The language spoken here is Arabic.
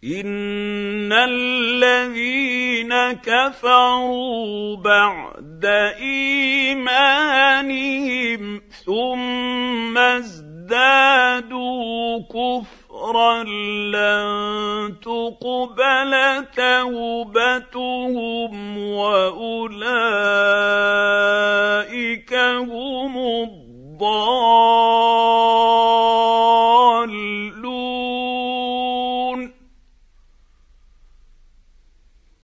إِنَّ الَّذِينَ كَفَرُوا بَعْدَ إِيمَانِهِمْ ثُمَّ ازْدَادُوا كُفْرًا لَّن تُقْبَلَ تَوْبَتُهُمْ وَأُولَٰئِكَ هُمُ الضَّالُّونَ.